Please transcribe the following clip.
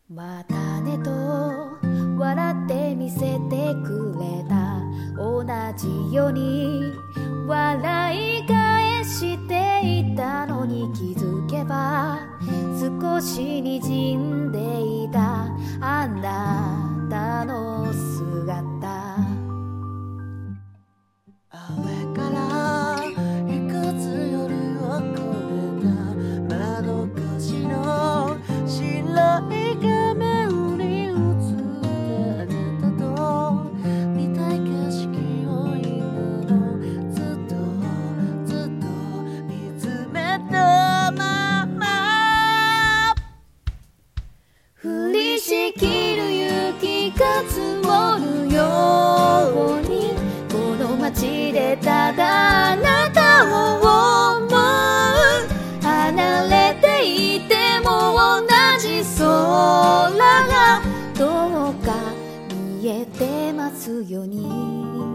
またねと笑って見せてくれた、同じように笑い返していたのに、気づけば少し滲んでいたあなたの姿。 あれからいくつ夜を越えた窓越しの白い画面に映ったあなたと見たい景色を今もずっとずっと見つめたまま、 降りしきる雪が積もるように、この街でただあなたを思う。離れていても同じ空がどうか見えてますように。